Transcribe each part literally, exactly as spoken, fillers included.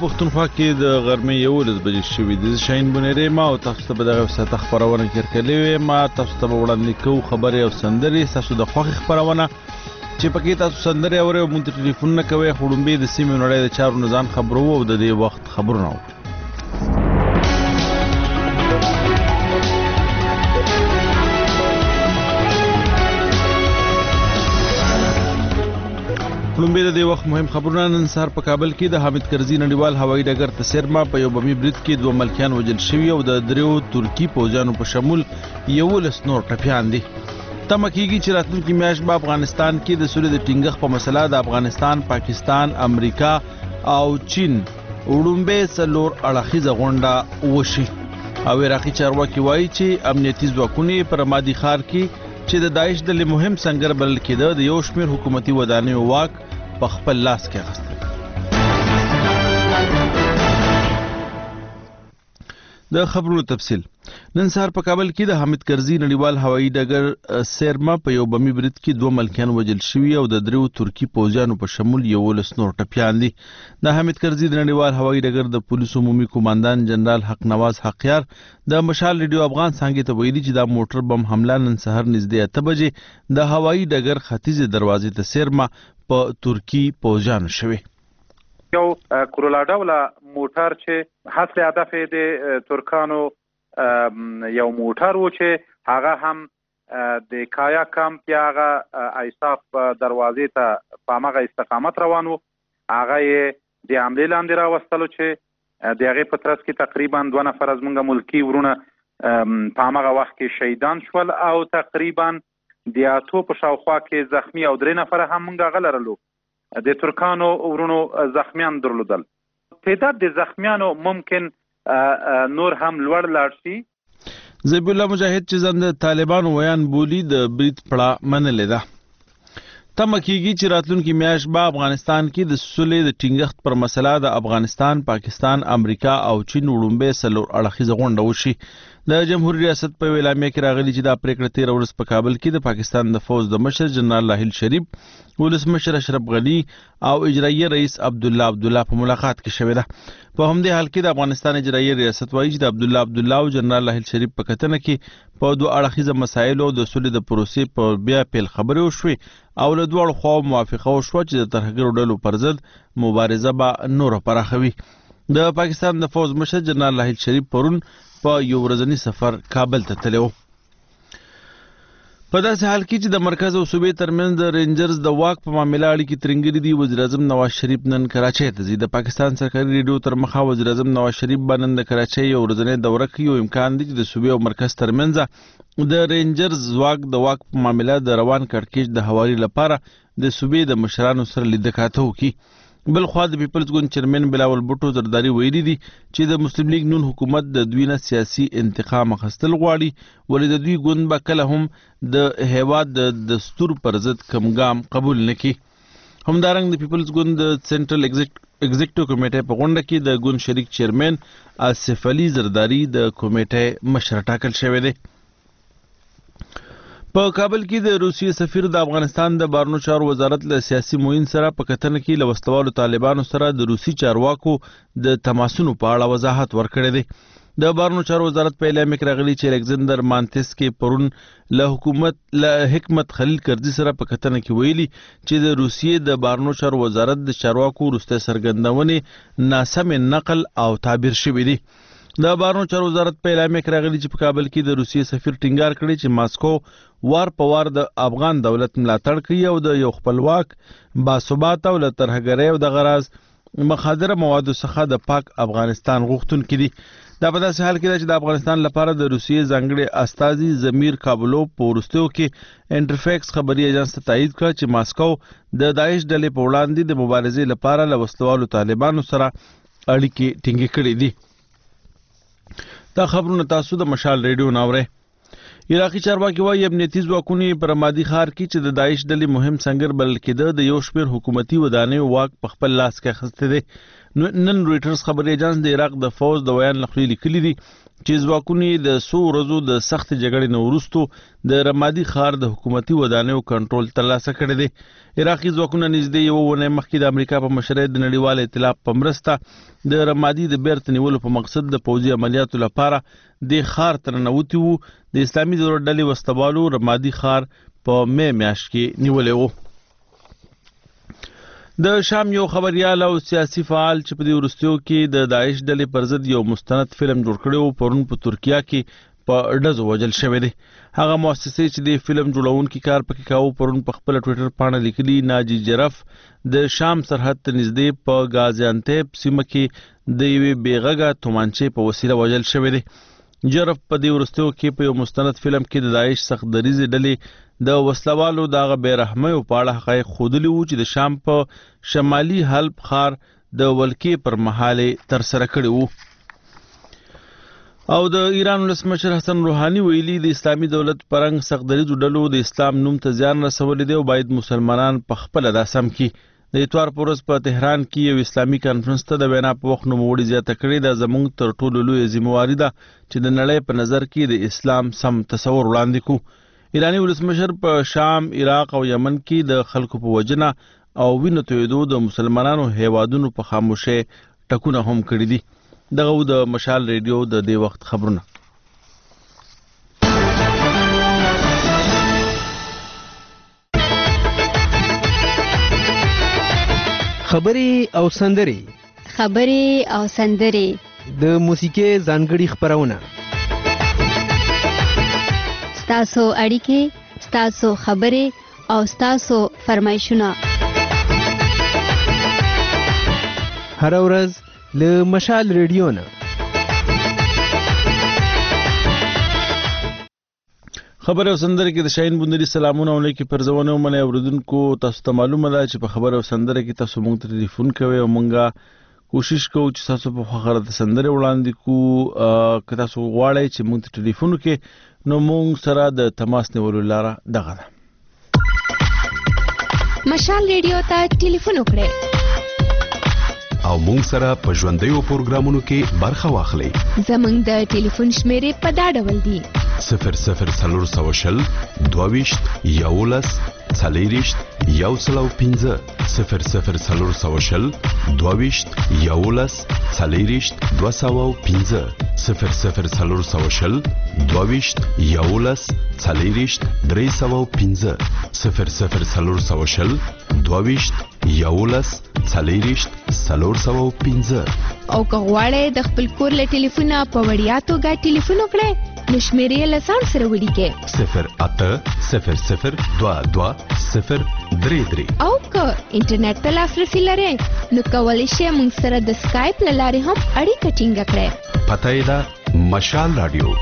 پښتونخوا کې د غرمې یولس بجې شوې دي. شاهین بنيري ما او تاسو ته به دغه ساعته خپرونه کړکلې وې. ما تاسو ته وړاندې کوو خبرې او سندرې تاسو د خوښې خپرونه چې پکې تاسو سندرې اورئ او مونږ ته ټلیفون نه کوئ. خړومبې د سیمې نړۍ د چارو نه ځان خبرو او د دې وخت خبرونه وو. خړومبې د دې وخت مهم خبرونه. نن سهار په کابل کې د حامد کرزي نړیوال هوایي ډګر ته سیرما په یو بمي برید کې دوه ملکیان وژل شوي او د دریو ترکي پوځیانو په شمول یولس نور ټپیان دي. تمه کېږي چې راتلونکي میاشت به افغانستان کې د سولې د ټینګښت په مسله د افغانستان، پاکستان، امریکا او چین وړومبې څلور اړخیزه غونډه وشي. او عراقي چارواکي وایي چې امنیتي ځواکونه پر رمادي ښار کې چې د داعش ډلې مهم سنگر بلل کېده د یو شمېر حکومتي ودانیو واک په خپل لاس کې اخیستی. د خبرونو تفصیل. نن سهار په کابل کې د حامد کرزي نړیوال هوایي ډګر سیرما په یو بمي برید کې دوه ملکیان وژل شوي او د دریو ترکي پوځیانو په شمول یولس نور ټپیان دي. د حامد کرزي د نړیوال هوایي ډګر د پولیسو عمومي قوماندان جنرال حق نواز حقیار د مشال ریډیو افغان څانګې ته ویلي چې دا موټر بم حمله نن سهار نږدې اته بجې د هوایي ډګر ختیځې دروازې ته سیرما په ترکي پوځیانو شوي. یو کورولا ډوله موټر چې حاصل هدف د ترکانو یو موټر و چې هغه هم د کایا کمپ یا هغه ایساف دروازې ته په هغه استقامت روان و. هغه یې د حملې لاندې راوستلو چې د هغې په ترڅ کې تقریبا دوه نفر زموږ ملکي ورونه په هغه وخت کې شهیدان شول او تقریبا د اتو په شاوخوا کې زخمی او درې نفره هم موږ هغه لرلو. د ترکانو ورونو زخمیان درلودل. تعداد د زخمیانو ممکن نور هم لوړ لاړ شي. ذبیح الله مجاهد چې ځان د طالبانو ویان بولی د برید پړه منلې ده. تمه کېږي چې راتلونکي میاشت به افغانستان کې د سولې د ټینګښت پر مسله د افغانستان، پاکستان، امریکا او چین وړومبې څلور اړخیزه غونډه وشي. د جمهوریت ریاست په اعلامیه کې راغلي چې دا پریکړه تېره ورځ په کابل کې د پاکستان د فوج د مشر جنرال راحیل شریف، ولسمشر اشرف غني او اجرایي رئیس عبدالله عبدالله په ملاقات کې شوې ده. په همدې حال کې د افغانستان اجرایي ریاست وایي چې د عبدالله عبدالله او جنرال راحیل شریف په کتنه کې په دوه اړخیزه مسایلو د سولې د پروسې په بیا پیل خبرې وشوې او له دواړو خواو موافقه وشوه چې د ترهګرو ډلو پر ضد مبارزه به نوره پراخوي. د پاکستان د فوج مشر جنرال راحیل شریف پرون په یو ورځني سفر کابل ته تللی و. په داسې حال کې چې د مرکز او صوبې ترمنځ د رینجرز د واک په معامله اړیکې ترنګري دي. وزیر اعظم نواز شریف نن کراچۍ ته ځي. د پاکستان سرکاري ریډیو تر مخه وزیر اعظم نواز شریف به نن د کراچۍ یو ورځنۍ دوره کوي او امکان دی چې د صوبې او مرکز ترمنځ د رینجرز ځواک د واک په معامله د روان کړکېچ د هواري لپاره د صوبې د مشرانو سره لیدکاته وکړي. بل خوا د پیپلز ګوند چیرمن بلاول بوټو زرداری ویلي دي چې د مسلم لیگ نون حکومت د دوی نه سیاسي انتقام اخیستل غواړي، ولې د دوی ګوند به کله هم د هیواد د دستور پر ضد کوم ګام قبول نه کړي. همدارنګه د پیپلز ګوند د سنټرل ایگزیکټیو کمیټې په غونډه کې د ګوند شریک چیرمن آصف علي زرداری د کمیټې مشر ټاکل شوی دی. په کابل کې د روسیې سفیر د افغانستان د بهرنیو چارو وزارت له سیاسي معین سره په کتنه کې له وسلوالو طالبانو سره د روسي چارواکو د تماسونو په اړه وضاحت ورکړی دی. د بهرنیو چارو وزارت په اعلامیه کې راغلي چې الکسندر مانتسکي پرون له حکومت له حکمت خلیل کرزي سره په کتنه کې ویلي چې د روسیې د بهرنیو چارو وزارت د چارواکو وروستۍ څرګندونې ناسم نقل او تعبیر شوي دي. د بهرنیو چارو وزارت په اعلامیه کې راغلي چې په کابل کې د روسیې سفیر ټینګار کړی چې ماسکو وار په وار د افغان دولت ملاتړ کوي او د یو خپلواک باثباته او له ترهګرۍ او د غراض مخادره موادو څخه د پاک افغانستان غوښتونکي دي. دا په داسې حال کې ده چې د افغانستان لپاره د روسیې ځانګړي استازي ضمیر کابلوف په وروستیو کې انټرفیکس خبري ایجنس ته تایید کړ چې ماسکو د داعش ډلې په وړاندې د مبارزې لپاره له وسلوالو طالبانو سره اړیکې ټینګې کړې دي. دا خبرونه تاسو د مشال ریډیو ناوړئ. عراقي چارواکي وایي امنیتي ځواکونه په رمادي ښار کې چې د داعش ډلې مهم سنگر بلل کېده د یو شمېر حکومتي ودانیو واک په خپل لاس کې اخیستی دی. نن رویټرز خبري ایجنس د عراق د فوج د ویان لخوا لیکلي دي چې ځواکونه د څو ورځو د سخت جګړې نه وروسته د رمادي ښار د حکومتي ودانیو کنټرول ترلاسه کړی دی. عراقي ځواکونه نږدې یوه اونۍ مخکې د امریکا په مشرۍ د نړیوال ائتلاف په مرسته د رمادي د بیرته نیولو په مقصد د پوځي عملیاتو لپاره د ښار ته ننوتي وو. د اسلامي دولت ډلې وسلوالو رمادي ښار په مې میاشت کې نیولی وو. د شام یو خبريال او سیاسي فعال چې په دې وروستیو کې د داعش ډلې پر ضد یو مستند فلم جوړ کړی و پرون په ترکیه کې په ډزو وژل شوی دی. هغه مؤسسې چې د فلم جوړونکي کار پکې کاوه پرون په خپل ټویټر پاڼه لیکلي ناجی جرف د شام سرحد ته نږدې په غازیانتیپ سیمه کې د یوې بېغږه تومانچې په وسیله وژل شوی دی. جرف په دې وروستیو کې په یو مستند فلم کې د داعش سخت دریزې ډلې د وسلوالو دغه بېرحمیو په اړه حقایق ښودلي وو چې د شام په شمالي حلب ښار د ولکې پر مهال ترسره کړي وو. او د ایران ولسمشر حسن روحاني ویلي د اسلامي دولت پرنګ سخت دریزو ډلو د اسلام نوم ته زیان رسولی دی او باید مسلمانان په خپله دا سم کړي. د اتوار په ورځ په تهران کې یو اسلامي کانفرنس ته د وینا په وخت نوموړي زیاته کړې ده زموږ تر ټولو لویه ذمهواري ده چې د نړۍ په نظر کې د اسلام سم تصور وړاندې کړو. ایرانی ولسمشر په شام، عراق او یمن کې د خلکو په وجنه او وینو تویدو د مسلمانانو هیوادونو په خاموشۍ ټکونه هم کړي دي. دغه د مشال ریډیو د دې وخت خبرونه. خبرې او سندرې خبرې او سندرې د موسیقي ځانګړي خبرونه ستاسو اړیکې، ستاسو خبرې او ستاسو فرمایشونه هر ورځ له مشال ریډیو نه. خبر او سندره کې د شاهین بندري سلامونه او نیکی پرزونه ومنه اوریدونکو. تاسو ته معلومه ده چې په خبر او سندره کې تاسو مونږ ته ټلیفون کوئ او مونږه کوشش کوو چې تاسو په خبره د سندره وړاندې کو. که تاسو غواړئ چې مونږ ته ټلیفون وکړئ نو مونږ سره د تماس نیولو لاره دغه ده. مشال ریډیو ته ټلیفون وکړئ او مونږ سره په ژوندیو پروګرامونو کې برخه واخلئ. زمونږ د ټلیفون شمیرې په دا ډول دي: صفر صفر څلور سوه شل دوهویشت یولس څلېرویشت یو سل او پنځه صفر صفر څلور سوه شل دوهویشت یولس څلېرویشت دوه سوه او پنځه صفر صفر څلور سوه شل دوهویشت یولس څلېرویشت درې سوه او پنځه صفر صفر څلور سوه شل دوهویشت یولس څلېرویشت څلور سوه او پنځه. او که غواړئ د خپل کور له ټلیفونه په وړیا توګه ټلیفون وکړئ نو شمیرې له ځان سره ولیکئ: صفر اته صفر صفر دوه دوه صفر درې درې. او که انټرنیټ ته لاسرسي لرئ نو کولی شئ موږ سره د سکایپ له لارې هم اړیکه ټینګه کړئ. پته یې ده مشال رادیو.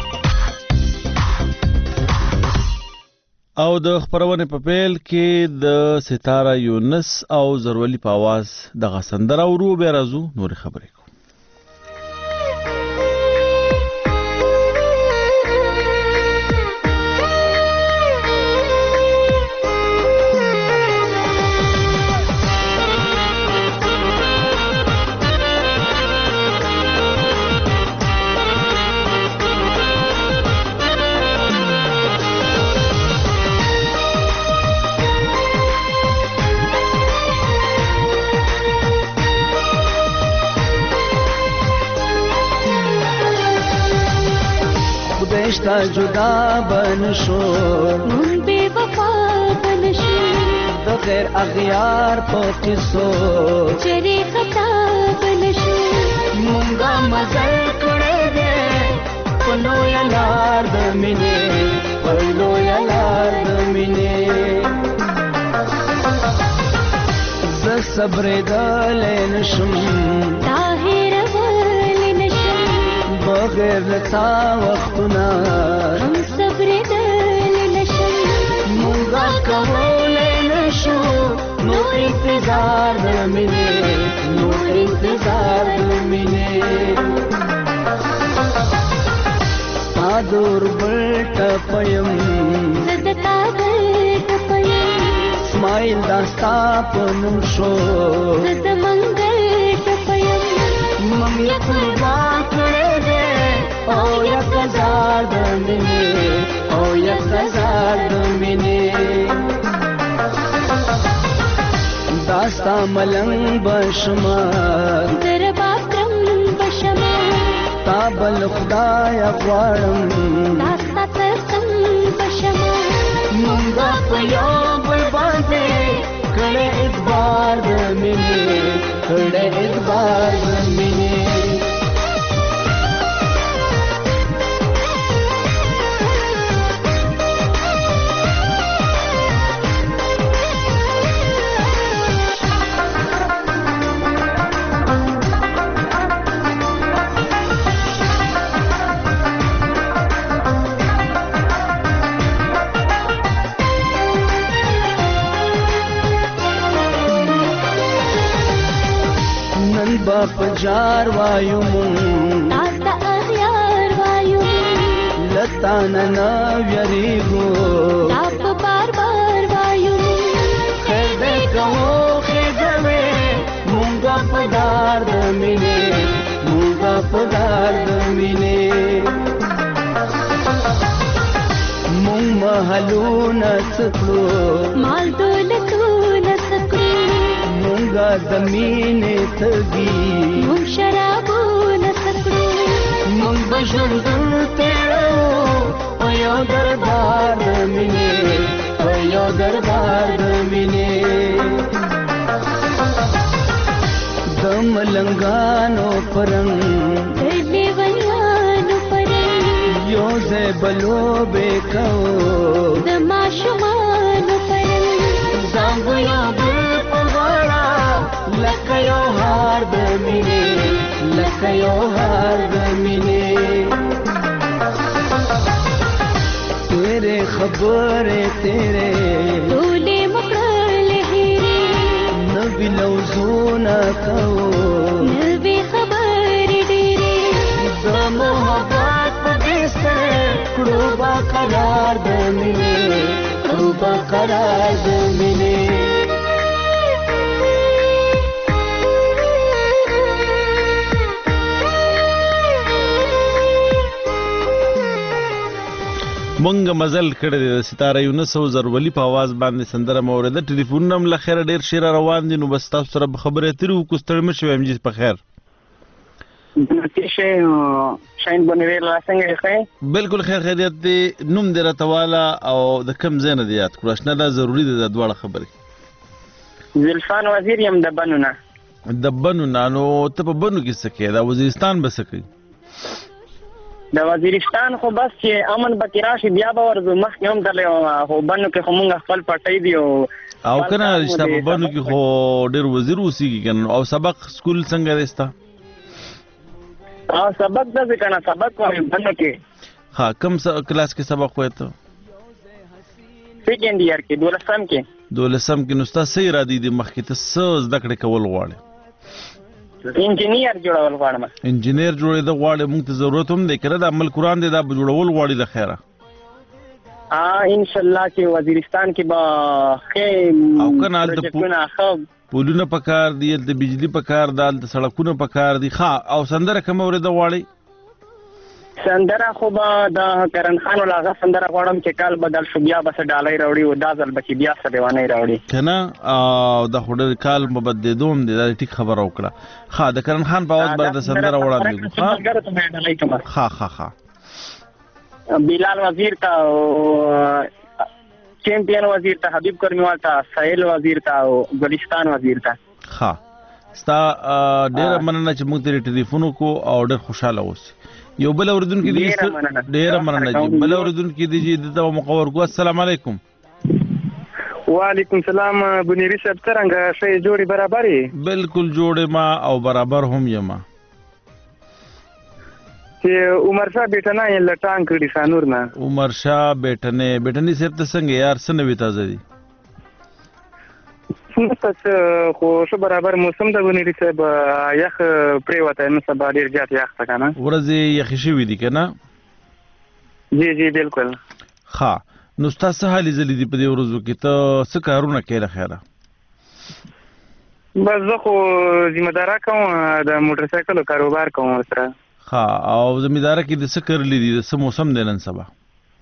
او د خبرونه په پیل کې د ستاره یونس او زرولی په आवाज دغه سندره ورو به راځو نور خبرې. تا جدا بنشو مون بے وفا بنشو د غیر اغیار پوکی سو چرے خطا بنشو مونگا مزل کڑے دے پلو یا لار دمینے پلو یا لار دمینے ز صبر دلے نشم طاہر والے نشم بغیر لتا وقتنا ہم صبر دلے نشم مونگا کولے نشو نو انتظار دمینے نو انتظار دمینے دور بلټ پیم زدتا بلټ پیم اسماعیل داستا پنم شو زد منگل پیم مم یې قربان کړې دې او یا مینې او یک هزار د مینې داستا ملنګ بشما درباب رنگ بشما تا بل خدای غواړم داستا ترسنګ بشما مونږه په یو بل باندې کړه اعتبار د مینې کړه اعتبار د مینې باپ جار وایو مون تاستا اغیار وایو لتانا نا ویریگو تاپ بار بار وایو خیر دے کہو خیر دے مونگا پدار دمینے مونگا پدار دمینے مونگ محلو نسکلو مال دولتو نسکلو مونگا زمینې تګي مونږ شرابو نسکړو مونږ بشندل تیرو په یو دربار د مینې په یو دربار د مینې د ملنګانو پرنګ د لیونیانو پرنګ یو ځای بلو به کوو د ماشومانو پرنګ زنګ یو لکه یو هار د مینې لکه یو هار د مینې تیرې خبرې تیرې ټولې مکړلې هېرې نوي لوزونه کوو نوې خبرې ډېرې د محبت په بستر کړو به قرار د مینې کړو به قرار د مینې مونږ مزل کړی دی د ستاره یونس او زرولي په اواز باندې سندره مو اورېده ټلیفونونه هم له خیره ډېر شېره روان دي نو بس تاسو سره به خبرې اترې وکړو ستړي مه شوئ امجید په خیر بلکل خیر خیریت دی نوم دې راته واله او د کوم ځای نه دې یاد کړو اشنا دا ضروري دی دا دواړه خبرې زلفان وزیر یم د بنو نه د بنو نه نو ته په بنو کې څه کوې دا وزیرستان به څه کوي د وزیرستان خو بس چې امن پکې راشي بیا به ورځو مخکې هم تللی وم خو بنو کې خو مونږ خپل پټی دي او او که نه رشته په بنو کې خو ډېر وزیر اوسېږي که نه او سبق سکول څنګه دی ستا او سبق داسې که نه سبق وایم بنو کې ها کوم کلاس کې سبق وایې ته سیکنډ ایئر کې دولسم کې دولسم کې نو ستا څه ارادې دي مخکې ته څه زده کړې کول غواړې انجینیر جوړول غواړم انجینیر جوړېده غواړې مونږ ته ضرورت هم دی که نه د عمل قرآن دی دا به جوړول غواړي د خیره انشاءالله چې وزیرستان کې به ښې او که نه هلته پولونه پکار دي هلته بجلي پکار ده هلته سړکونه پکار دي ښه او سندره کومه اورېده غواړئ سندره خو به د کرن خان ولا هغه سندره غواړم چې کال بدل شو بیا به څه ډالۍ راوړي او دا ځل به چې بیا څه دیوانۍ راوړي که نه او دا خو ډېر کال به بدلېدو هم دی دا ټیک خبره وکړه ښه د کرن خان په اواز باندې د سندره وړاندې کړو ښه ښه ښه بلال وزیر ته چیمپئن وزیر ته حبیب کرمیوال ته سهیل وزیر ته او ګلستان وزیر ته ښه ستا ډېره مننه چې موږ ته ټلیفون وکړو او ډېر خوشحاله اوسې یو بل اوریدونکي دی ډېره مننه جی بل اوریدونکي دی چې دته موقع ورکړو السلام علیکم وعلیکم السلام بنيري صاحب څنګه شې جوړي برابرې بالکل جوړې ما او برابر هم یم چې عمر شاه بیٹنه یې لټان کړی سانور نه عمر شاه بیٹنه بیٹنی صاحب ته څنګه یار سنوي تازه دي څه خو شو برابر موسم د بنيري صاحب یخ پریوته نو سبا ډیر زیات یخ تا کنه ورځې یخ شوي دي کنه جی جی بالکل ها نو تاسو حالې زلي دي په دې ورځو کې ته څه کارونه کوي خیره بس زه خو ذمہ دارا کوم د موټر سایکل کاروبار کوم سره ها او زمیداره کې د څه کرلي دي د څه موسم دی نن سبا؟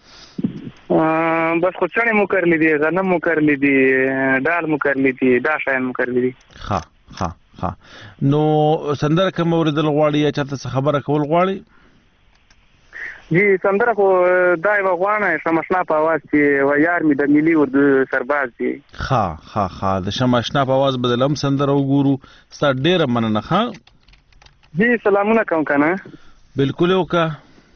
بس خو چڼې مو کرلي دي، غنم مو کرلي دي، ډال مو کرلي دي، دا شیان مو کرلي دي. ها ها ها نو سندره کوم اوریدل غواړي یا چاته څه خبره کول غواړي؟ جی سندره خو دا یوه غواړه شمشنا په اواز چې و یار مې د ملي اردو سرباز دی. ها ها ها د شمشنا په اواز بدل هم سندره وګورو. ستا ډېره مننه. ښه جی سلامونه کوم که نه. بالکل یې وکړه.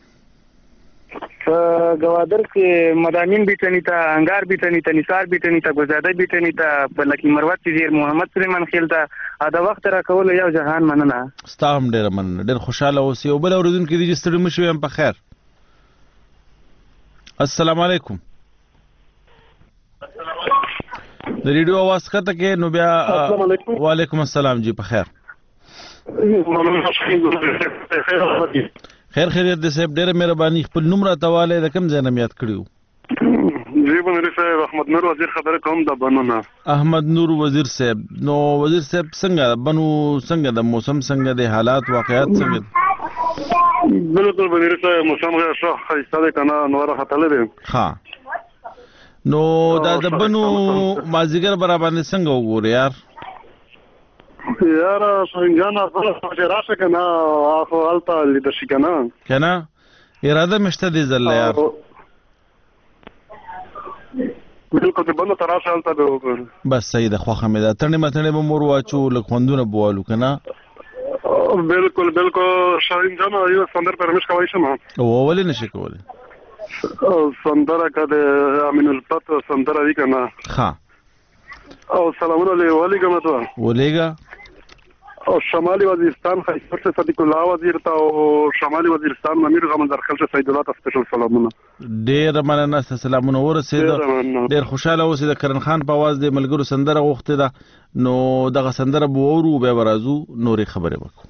په ګوادر کې مدامین بیټني ته، انګار بیټني ته، نثار بیټني ته، ګلزاده بیټني ته، په لکي مروت وزیر محمد سلیمان خیل ته دا وخت راکولو یو جهان مننه. ستا هم ډېره مننه. ډېر خوشحاله اوسې. یو بل اورېدونکي دي چې ستړي مه شوي، هم په خیر. السلام علیکم. د ریډیو آواز ښکته کې نو بیا. السلام علیکم. وعلیکم السلام. جی په خیر. خیر خیریت دی صاحب. ډېره مهرباني. خپل نوم راته والی د کوم ځای نه م یاد کړي وو؟ جی بنوري صاحب احمد نور وزیر خبره کوم د بنو نه. احمد نور وزیر صاحب. نو وزیر صاحب څنګه بنو څنګه د موسم څنګه د حالات واقعیات څنګه دي؟ بالکل بنوري صاحب موسم غیر ښه ښایسته دی که نه نوره ختلی دی. ها نو دا د بنو مازدیګر براباندې څنګه وګورې یار؟ یاره شاهینجانه چې راشه که نه خو هلته لیده شي که نه که نه اراده مې شته دې ځل یار. بالکل د بنو ته راشه هلته به وګورو. بس صحیح ده. خوښه مې ده. تڼې متڼې به مور واچو، لږ خوندونه به والو که نه. بالکل بالکل شاهینجانه یو سندر پرمیش کولی شم؟ ولې نه شي کولی؟ سندره که د امین الفت سندره وي که نه. ښه او سلامونه له ولیږم ته ولېږه. او شمالي وزیرستان خیسر صدیق الله وزیر ته او شمالي وزیرستان امیر غمندر خلشه سید الله ته سپیشل سلامونه. ډېره مننه. ستا سلامونه ورسېده. ډېر خوشحاله اوسې. د کرن خان په اواز د ملګرو سندره غوښتې ده نو دغه سندره به واورو بیا به راځو نورې خبرې وکړو.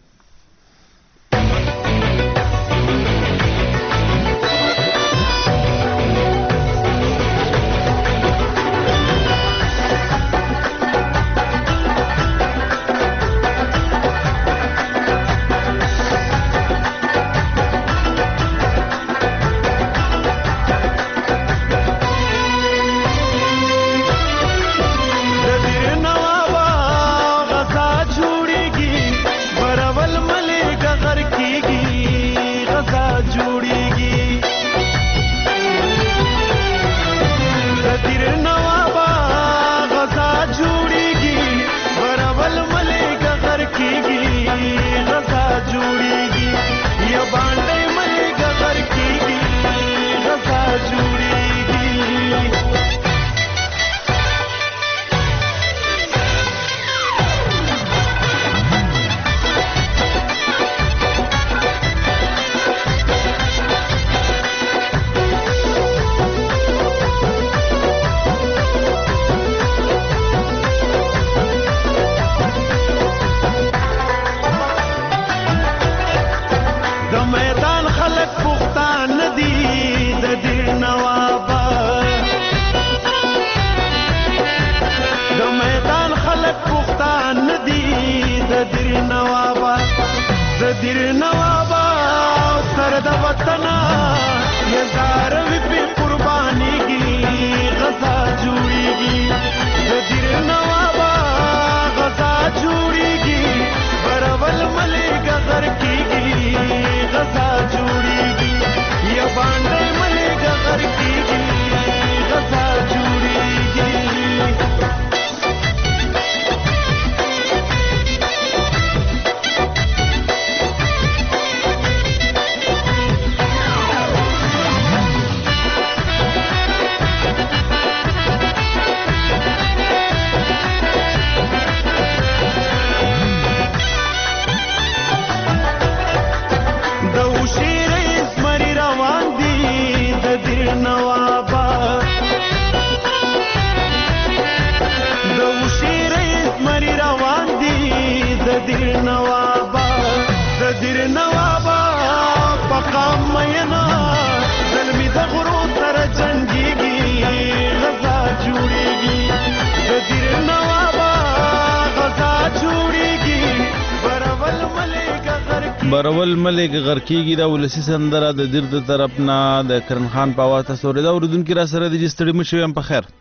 برول ملک غرکیږي دا ولسی سندره د دیر د طرف نه د کرن خان په واته سوري دا اوردونکو را سره د جستړي مشو هم په خیر.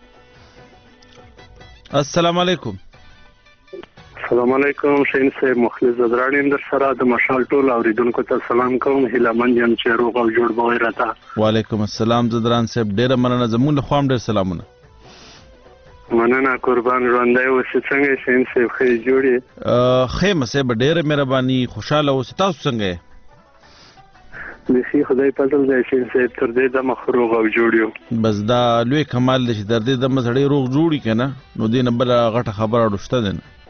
السلام علیکم. السلام علیکم شین صاحب مخلص زدرانی در سره د مشال ټول اوریدونکو ته سلام کوم. هیلمن یم چې روغ او جوړ به راته. وعلیکم السلام زدران صاحب ډیره مننه زموږ له خوا ډیر سلامونه. مننه قربان ژوندی اوسې. څنګه شین صاحب ښه جوړې؟ ښه صاحب ډیره مهرباني خوشاله اوسې. تاسو څنګه یې؟ بیخي خدای فضل دی شین صاحب تر دې دمه ښه روغ او جوړ یو. بس دا لوی کمال دی چې تر دې دمه سړی روغ جوړي که نه نو دې نه بله غټه خبره اړو شته دی نه.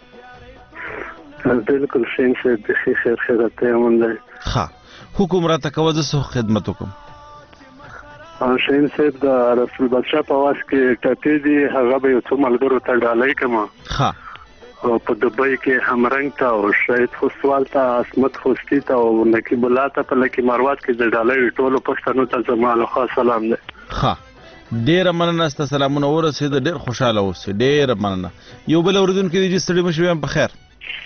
بالکل شین صاحب بیخي خیر خیرات دی امن دی. ښه حکم راته کوه زه څه خدمت وکړم. شین صاحب د رسول بادشاه په واس کې ټپې دي هغه به یو څو ملګرو ته ډالۍ کړم. او په دبۍ کې همرنګ ته او شهید خوستوال ته عصمت خوستی ته او نقیب الله ته په لکي مروات کې د ډالۍ ټولو پښتنو ته زما له خوا سلام دی. ښه ډېره مننه ستا سلامونه ورسېده. ډېر خوشحاله اوسې. ډېره مننه. یو بل اورېدونکی دی چې ستړي مه شوي هم په خیر.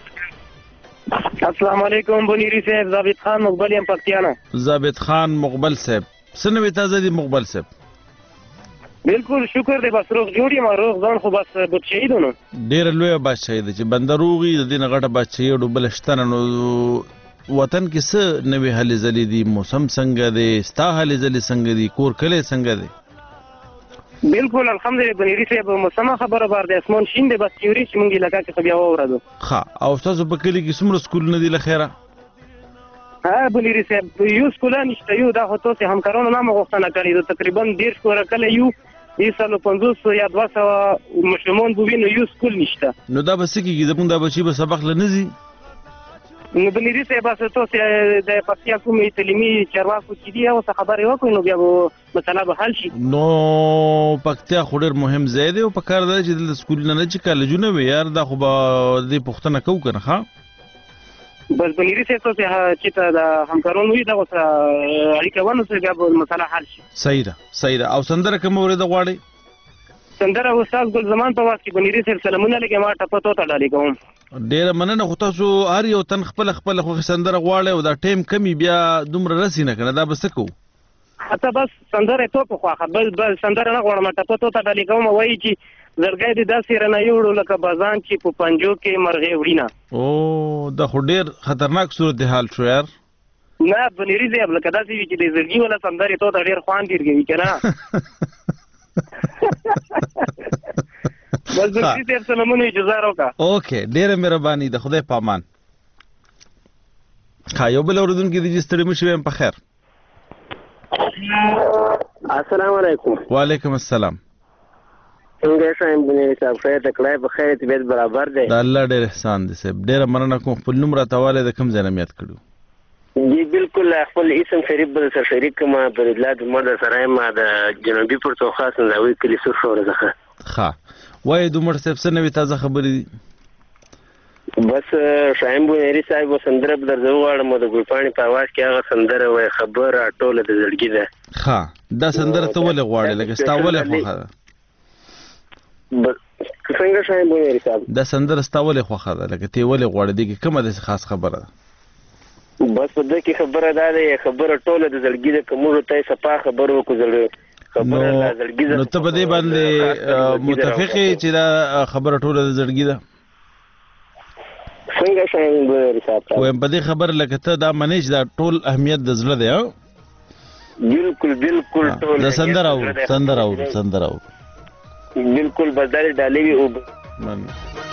السلام علیکم بنیری صاحب. ضابط خان مقبل یم پکتیا نه. ضابط خان مقبل صاحب څه نوې تازه دي مقبل صاحب؟ بالکل شکر دی بس روغ جوړ یم روغ ځان خو بس بادشاهي ده نو. ډېره لویه بادشاهي ده چې بنده روغ وي د دې نه غټه بادشاهي او بله شته نه. نو وطن کې څه نوې هلې ځلې دي؟ موسم څنګه دی؟ ستا هلې ځلې څنګه دي؟ کور کلی څنګه دی؟ بالکل الحمدلله بنیری صاحب موسمه خبره بار دی اسمان شین دی بس تیوري چې مونږ علاقه کې خو بیا واوره ده. ښه او ستاسو په کلي کې څومره سکولونه دي له خیره؟ ها بنیری صاحب یو سکوله نشته یو دا خو تاسو همکارانو نه مو غوښتنه کړې ده تقریبا ډېر کوره کله یو یو سلو پنځوس یا دوه سوه ماشومان به وي نو یو سکول نشته. نو دا به څه کېږي زموږ دا بچي به سبق له نه ځي؟ نو بنیری صاحب تاسو د پکتیا کومې تعلیمي چارواکو چې دي هغه څه خبرې وکړئ نو بیا به مسله به حل شي. نو پکتیا خو ډېر مهم ځای دی او په کار ده چې دلته سکولونه نه چې کالجونه وي یار دا خو به دې پوښتنه کوو که نه. ښه بس بنیری صاحب تاسو چې ته د همکارانو وي دغه سره اړیکه ونیسئ بیا به مسله حل شي. صحیح ده صحیح ده. او سندره کومه اورېده غواړئ؟ سندره استاد ګل زمان په وخت کې بنیری صاحب سلامونه لګې ما ټپه تو ته ډالۍ کوم. ډېره مننه. خو تاسو هر یو تن خپله خپله خوښې سندره غواړئ او دا ټایم کمي بیا دومره رسي نه که نه دا به څه کوو؟ حتی بس سندره تو په خواښه بل بل سندره نه غواړم ټپه تو ته ډالۍ کوم وایي چې زړګی دې داسې رانه یوړو لکه بازان چې په پنجو کې مرغۍ وړینه. او دا خو ډېر خطرناک صورتحال شو یار. نه بنیری صاحب لکه داسې وي چې د زړګي والا سندرې تو ته ډېر خوند تېرګوي که نه. بس بنیری صاحب سلامونه انتظار وکړه. اوکې ډېره مهرباني د خدای په امان. ښه یو بل اورېدونکي دي چې ستړي مه شوي هم په خیر. السلام علیکم. وعلیکم السلام. څنګه شایم بنیری صاحب خیر ته کړای په خیر طبیعت برابر دی؟ د الله ډېر احسان دی صاحب. ډېره مننه کوم. خپل نوم راته والی د کوم ځای نه مې یاد کړو؟ جی بالکل خپل اسم شریف به سره شریک کړم. بریدلا د مر سره یم د جنوبي پښتونخوا سنداوي کلي سور شوره څخه. ښه وایي دومره صاحب څه نوې تازه خبرې دي؟ بس شایم بنیری صاحب سندره به درځه وغواړم د ګلپاڼې په اواز کې هغه سندره وایي خبره ټوله د زړګي ده. ښه دا سندره ته ولې غواړې لکه ستا ولې خوښه ده؟ څنګه شایم بنیری صاحب دا سندره ستا ولې خوښه ده لکه ته ولې غواړې دې کې کومه داسې خاص خبره ده؟ بس په دې کې خبره دا ده خبره ټوله د زړګي ده. که موږ ته یې صفا خبره وکړو خبره له زړګي ده. نو ته په دې باندې متفق یې چې دا خبره ټوله د زړګي ده؟ څنګه شایم بنیری صاحب وایم په دې خبره لکه ته دا منې چې دا ټول اهمیت د زړه دی؟ بالکل بالکل ټول د سندره اورو سندره اورو سندره اورو بالکل بدل ډالۍ وي او من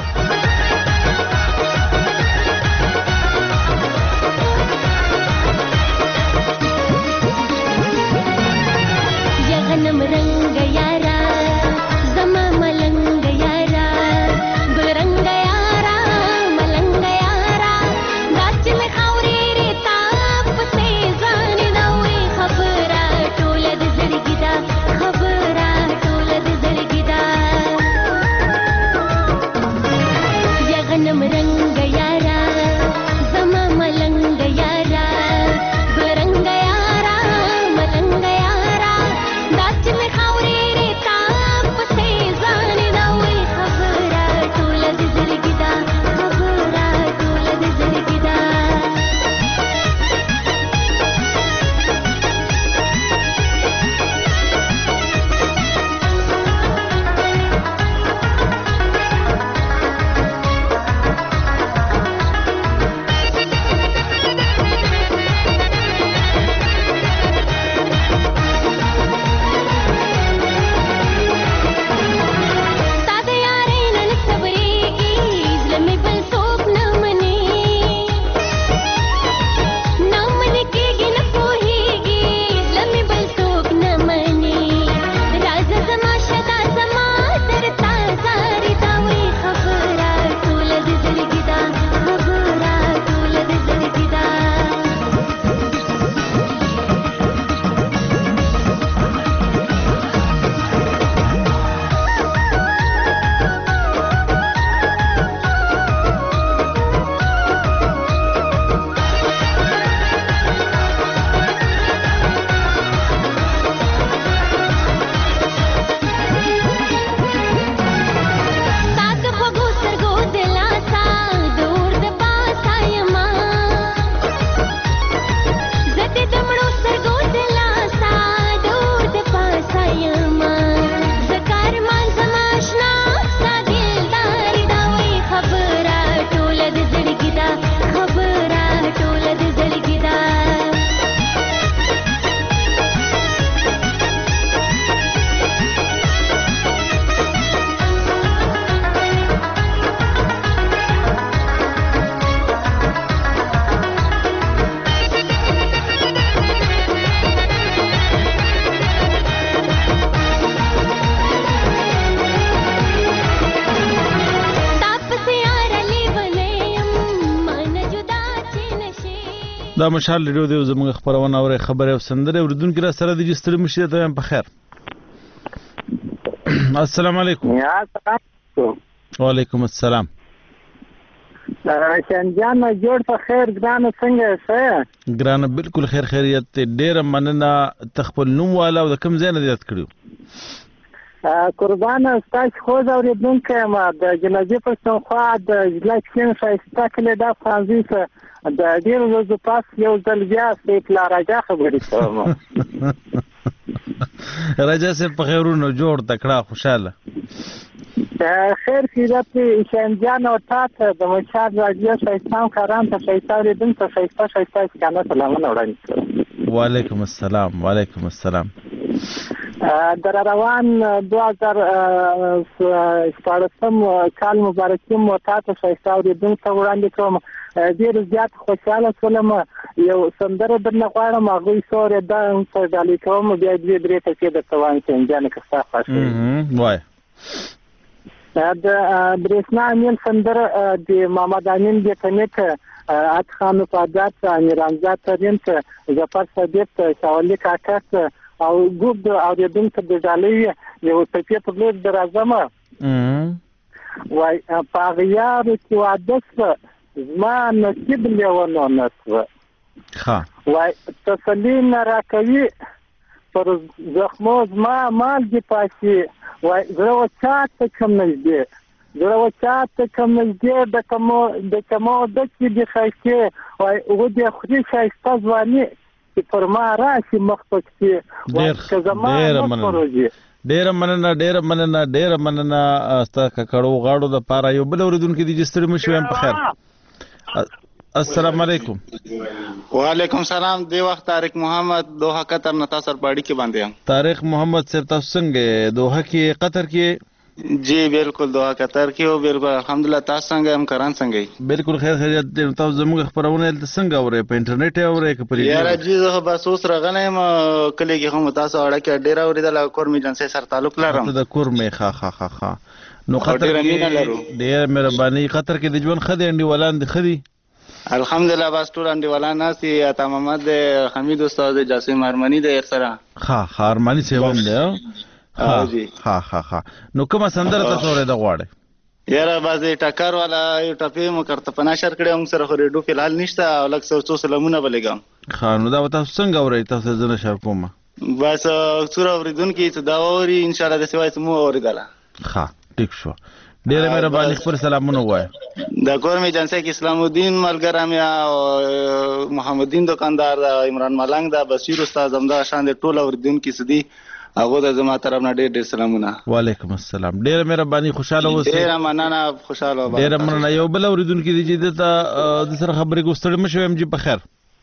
غنم رنگ یارا زما ملنگ یارا ګل رنگ یارا ملنگ یارا داچل خوري ریتا پسې ځان نوې خبره ټول د زړګي دا خبره ټول د زړګي دا دا مشال ریډیو دی زموږ خبرونه اوري خبره او سندره اوردونکو را سره د جستر مشي ته په خیر. السلام علیکم. یا سلام. وعلیکم السلام. شنجان جوړ په خیر ګران څنګه څه؟ ګران بالکل خیر خیریت ډیر مننه تخپل نوم والا او د کوم ځای نه یاد کړو. قربان استاد خو دا ورېدونکو ما د جنازې په څنخوا د ځلکین شایسته کله د فرانسیس د ډیر ورځې پاس یو ځل بیا سیف لا راځه خبرې کوم. راځه سه په خیرونو جوړ تکړه خوشاله. خیر خیرت شنجان او تاسو د مشاد راځي شایسته کاران ته شایسته ورېدونکو شایسته شایسته څنګه سلامونه وړاندې کوم. وعلیکم السلام. وعلیکم السلام. در روان دو هزار شپاړسم کال مبارکي مو تاسو شایسته اوریدونکو وړاندې کوم. ډېر زیات خوشاله شولم. یو سندره درنه غواړم هغوی سورې دا څه ډالۍ کوم بیا دوې درې ټکې درته وایم شنجانې که ستا خوښ وي. وایه د برېښنا امیل سندره د محمد امین بیتنیک اتخانو پادات امیرانزاد ترین ظفر صدیق شاولی کاکت او ګوب د اوریدونکو د ډالۍ یو ټکې په لور درځم. وای په هغه یارو چې واده شوه زما نصیب لیونه نه شوه. وای تسلي نه راکوي پر زخمو زما مالګې پاشي. وای زړه وچاته کم نږدې زړه وچاته کم نږدې د کمو د کمو دکې د ښایستې وای اوه د خوري ښایسته ځواني چې پر ما راشي مخ پکې وای که زما مخ روزي. ډیره مننه ډیره مننه ډیره مننه ستا ککړو غاړو د پاره. یو بل اوریدونکو د جستر مشو هم په خیر. السلام علیکم. وعلیکم السلام. دی وخت طارق محمد دوحه قطر نه تاسو پاړی کې باندې یم. طارق محمد صاحب تاسو څنګه دوحه کې قطر کې؟ جی بالکل دوحه قطر کې او بالکل الحمدلله. تاسو څنګه هم کران څنګه؟ بالکل خیر خیریت. تاسو زموږ خبرونه دلته څنګه اورئ په انټرنیټ اورئ که په ریډیو؟ یاره جی زه بس اوس راغلی یم کلی کې هم تاسو اړه کې ډیره اوریدل کور می جنسي سره تعلق لرم. ته د کور می ښه ښه ښه ښه نو قطر کې ډیره مهرباني. قطر کې د ژوند ښه دی انډیوالان دي ښه دي؟ الحمدلله بس ټول انډیوالان ناسي. عطا محمد دی حمید استاد دی جاسم ارمنی دی سره. ښه ښه ارمنی صاحب هم دی. ها ها ها ها نو کومه سندره تاسو اورئ د غواړئ؟ یاره بازي ټکر والا یو ټپې مو کرته په نشر کړی هم سره خو ریډیو فلحال نشته او لږ څه څو سلامونه به لګم. ښه نو دا به تاسو څنګه اورئ؟ تاسو زه نشر کوم بس څوره اورېدونکي چې دا اوري انشاءالله داسې وایي چې مو اورېدله. ښه ټیک شو. ډیره مهرباني. خپل سلامونه ووایه. د کور می جنسه کې اسلام الدین ملګری مې او محمد الدین دکاندار دا عمران ملنګ دا بصیر استاد زمدا شان د ټول اوریدونکو سدي هغه د زما طرف نه ډېر ډېر سلامونه. وعلیکم السلام. ډېر مهرباني. خوشاله اوسئ. ډېر مننه. خوشاله اوسئ. ډېر مننه. یو بل اوریدونکو دی چې د سره خبرې کوستړ مشو ام جی په خیر.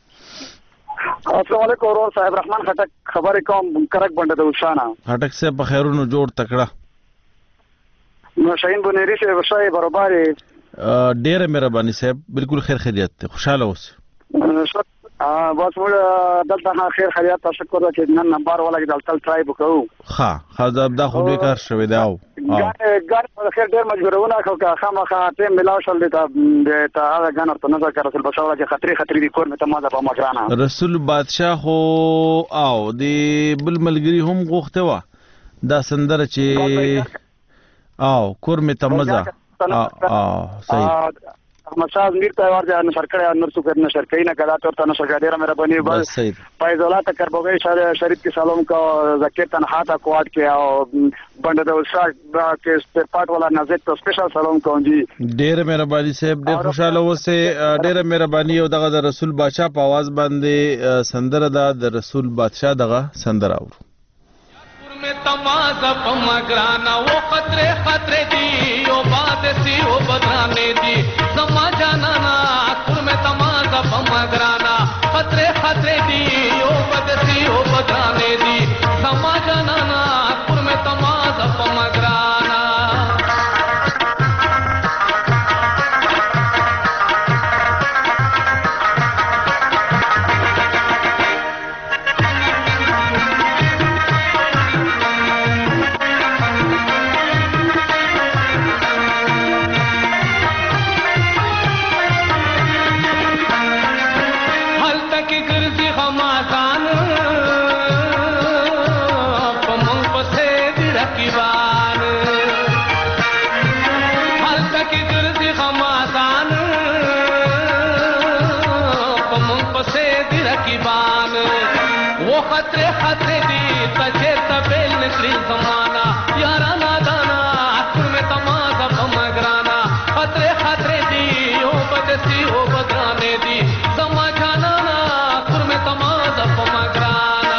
السلام علیکم ورور صاحب رحمان خټک خبرې کوم کرک بنده د وشانه. خټک صاحب په خیرونو جوړ تکړه. نو شاهین بنيري صاحب شای برابر. ډېر مهرباني صاحب. بالکل خیر خیریت ته خوشاله اوسئ. بس موږ دلته خیر خیریت تشکر وکړو چې نن نمبر ولا کې دلته ټرای وکړو. ښه ښه دا خو به کار شوی دی. او ګار په خیر ډېر مجبورونه خو که خامخا ټیم ملاو شول دی ته هغه ګانر ته نظر کړ رسول بشاوله چې خطرې خطرې دی کور مې ته مازه په مجرانه رسول بادشاه خو او دی بل ملګری هم غوښته و دا سندره چې او کور مې ته مزه اه اه صحیح احمد شاه امیر ته ورته نشر کړی نور څوک نشر کوي نه کدا ته نشر کړی ډیره مهرباني. بس فیض الله تکربوی شریف کې سلام کا ذکر تنها تا کوټ کې او بنده د وسات کې سپیر پارت والا نازک ته سپیشل سلام کوم جی. ډیره مهرباني صاحب. ډیر خوشاله اوسئ. ډیره مهرباني. او دغه د رسول بادشاه په आवाज باندې سندره ده د رسول بادشاه دغه سندره اورو. में तमाजा पमगराना वो खतरे खतरे दी ओ बात सी ओ बदराने दी समा जाना ना खुर में तमाजा पमगराना खतरे खतरे दी ओ बद सी ओ बदराने दी समा जाना ना खुर में तमाजा पमगराना वो खतरे खतरे दी तचे तबेल निकली जमाना याराना दाना खुर में तमाजा पमगराना खतरे खतरे दी ओ बदसी ओ बदराने दी जमा जाना ना खुर में तमाजा पमगराना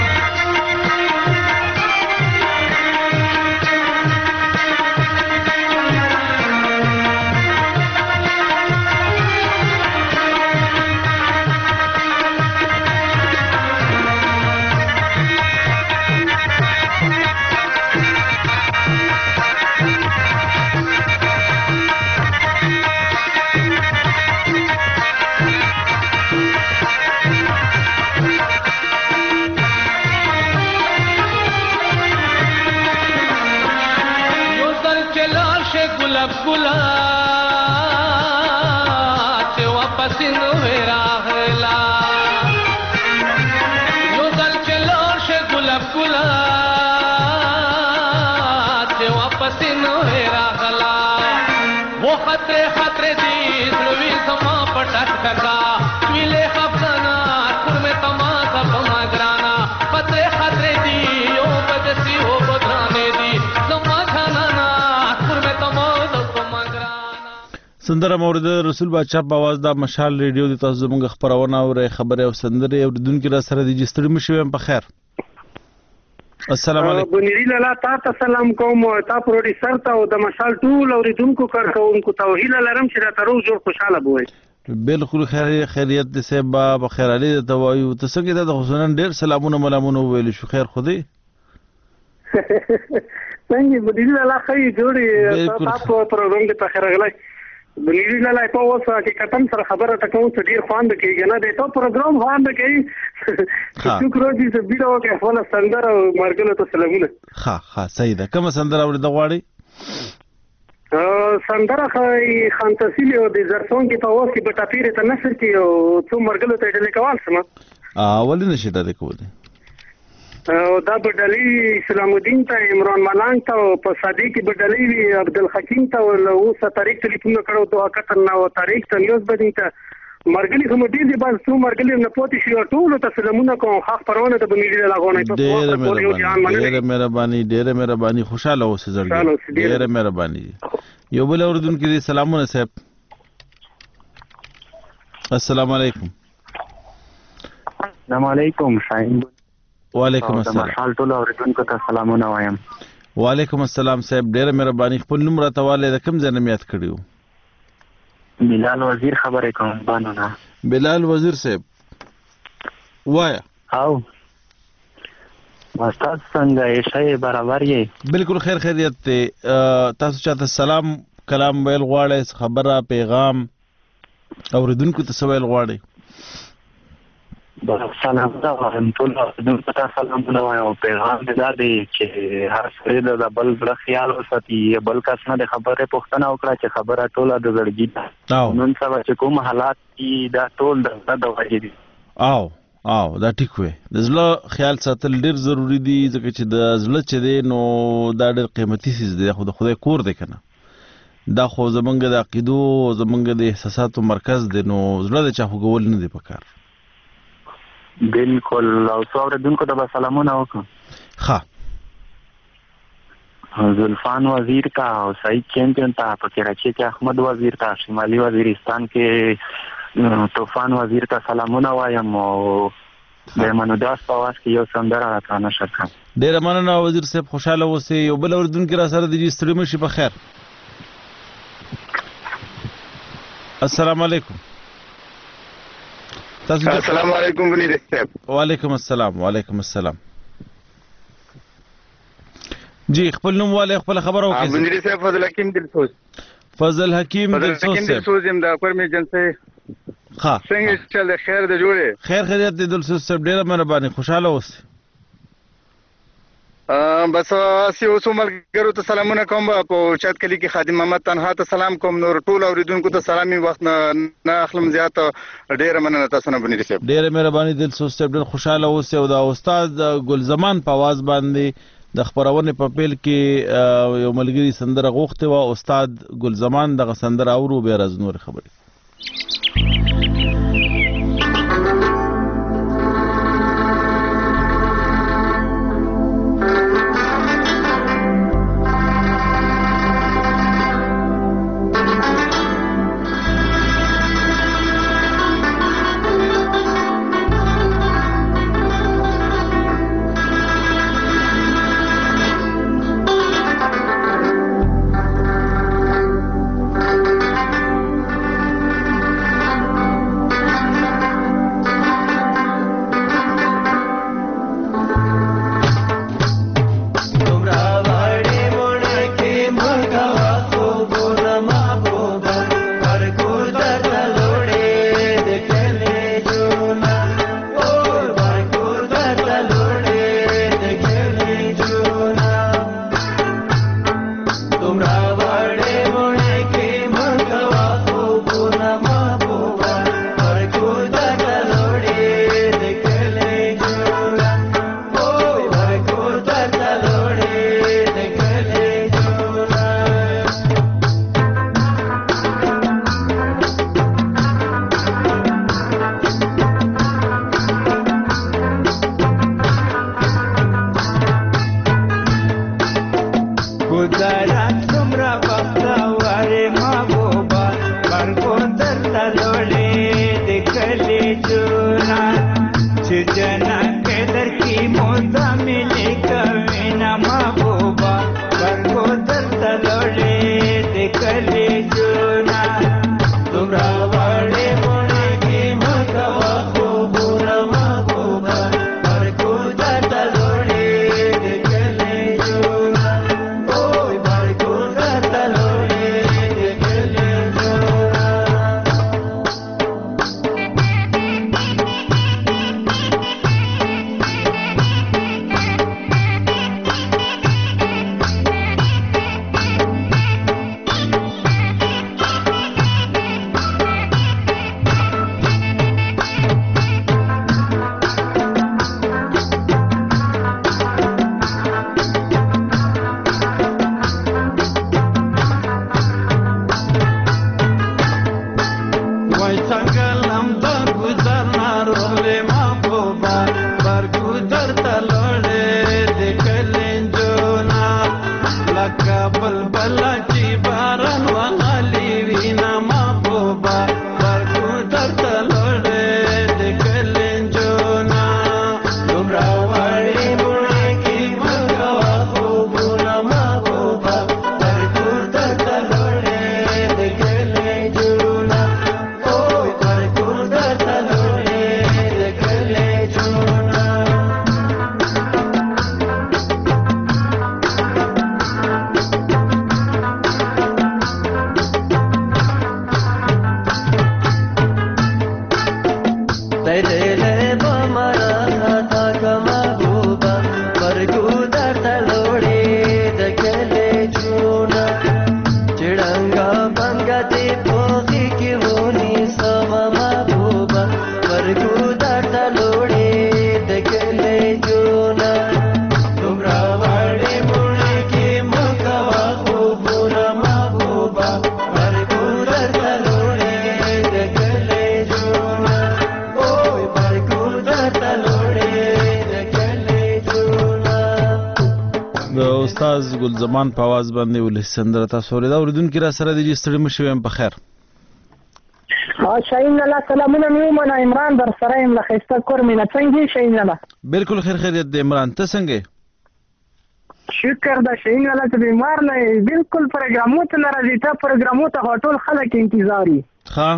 गुलाब गुलाब ते वापस नवे राहला यो दल चलो शे गुलाब गुलाब ते वापस नवे राहला वो खतरे खतरे दी ज़ुलवी समा पटक टका मिले खफना खुर में तमाजा बमगराना खतरे खतरे दी ओ बदसी ओ बदराने दी समा खाना سندره مورد رسول بادشاه په आवाज دا مشال ریډیو د تاسو زموږ خبرونه او خبره او سندره اوریدونکو را سره د جستړي مشوم په خیر. السلام علیکم. بنيري لاله تاسو سلام کوم تا پروډوسر ته او د مشال ټول اوریدونکو کار کوونکو توهیل لرم چې را ترو جوړ خوشاله بوي. بالکل خیر خیریت د سبا بخیر علي د توایو تاسو کې د حسنن ډیر سلامونه ملامونه ویل شو خیر خدي. څنګه بنيري لاله خی جوړي تاسو پروګرام ته خیر غلای. بنيري لاله په وسه کې کتم سره خبره ټکو چې ډیر خواند کېږي نه دی ته پروګرام خواند کوي شکر دې چې بیره وکړه خپل سندره او مرګله ته سلامونه. ها ها صحیح ده. کوم سندره اورید غواړي؟ سندره خای خان تحصیل او د زرسون کې په واسه کې بټاپیر ته نشر کې او څو مرګله ته ډلې کول سم. اولي نشي ډلې کولې. او دا بدلی اسلام الدین ته عمران ملنګ ته په صدیق بدلی عبدالحکیم ته او اوس طریق ټلیفون کړو دوه کتن او طریق ته نیوز بدین ته مرګلی کوم دې دې بس څو مرګلی نه پوتې شي ټول ته سلامونه کوم خاص پرونه ته بنیږي لاغونه ته ډېر مهرباني ډېر مهرباني خوشاله اوسې زړګي ډېر مهرباني. یو بل اوردونکو دې سلامونه صاحب. السلام علیکم. السلام علیکم شاهین. وعلیکم السلام. مشال ټول اوریدونکو ته سلامونه وایم. وعلیکم السلام صاحب ډېر مهرباني. خپل نوم راته والي د کوم ځای نه یاد کړیو؟ بلال وزیر خبرې کوم بانونه. بلال وزیر صاحب وایا. او استاد څنګه یې شای برابر یې؟ بالکل خیر خیریت ته. تاسو چاته سلام کلام ویل غواړئ خبره پیغام اوریدونکو ته سوال غواړئ؟ سلام دا وایم ټول اوریدونکو ته سلامونه وایم او پیغام دې دا دی چې هر سړی د بل زړه خیال وساتي بل کس نه د خبرې پوښتنه وکړه چې خبره ټوله د زړګي ده. نن سبا چې کوم حالات دي دا ټول د د وجې دي. او او دا ټیک وی د زړه خیال ساتل ډیر ضروری دي ځکه چې د زړه چې دی نو دا ډیر قیمتي څیز دی خو د خدای کور دی کنه. دا خو زمونږ د عقیدو زمونږ د احساساتو مرکز دی نو زړه د چا خوګول نه دی پکار. بالکل او څو اوریدونکو ته به سلامونه وکړم. ښه زلفان وزیر ته او سعید چمپیون ته په کراچۍ کې احمد وزیر ته شمالي وزیرستان کې طوفان وزیر ته سلامونه وایم او د منوداس په आवाज کې یو سندره راته نشر کړم. ډېره مننه وزیر صاحب خوشاله اوسئ. یو بل اوریدونکي را سره دی ستړي مه شي په خیر. السلام علیکم. السلام علیکم بنيري صاحب. وعلیکم السلام. وعلیکم السلام. جی خپل نوم والے خپل خبر او کې بنيري صاحب فضل حکیم دلسوز. فضل حکیم دلسوز صاحب. دلسوز يم دا پر می جنسه. ها څنګه چل خیر د جوړه خیر خیریت دې دلسوز صاحب ډېر مهرباني خوشاله اوسئ. بس اسی اوس ملګرو ته سلامونه کوم په چات کلی کې خادم محمد تنها ته سلام کوم نور ټول اوریدونکو ته سلامي وخت نه اخلم زیات ډېر مننه تاسو نه بنيري صاحب. ډېر مهرباني دلسوز صاحب ډېر خوشاله اوسئ او دا استاد ګل زمان په आवाज باندې د خبرونه په پیل کې یو ملګری سندره غوښته و استاد ګل زمان دغه سندره اورو به راز نور خبري. درته لوړې د کلنجونا لکه بلبله چې باران وغلي وینا محبوبه ورکو درته لوړې د کلنجونا دومره وړې مړې کې مکوه خوبونه محبوبه ورکو درته لوړې د کلنجونا اوی ورکو درته لوړې د کلنجونا استاد ګل زمان په आवाज باندې ولې سندره تاسو ورته اوریدونکو را سره دي ستړي مشو هم په خیر ها شاین الله سلامونه مې ومنه عمران در سره یم له خسته کور مې نه څنګه شاین الله بالکل خیر خیریت دی عمران ته څنګه شکر دا شاین الله ته بیمار نه بالکل پروګرامو ته ناراضي ته پروګرامو ته ټول خلک انتظار دي ها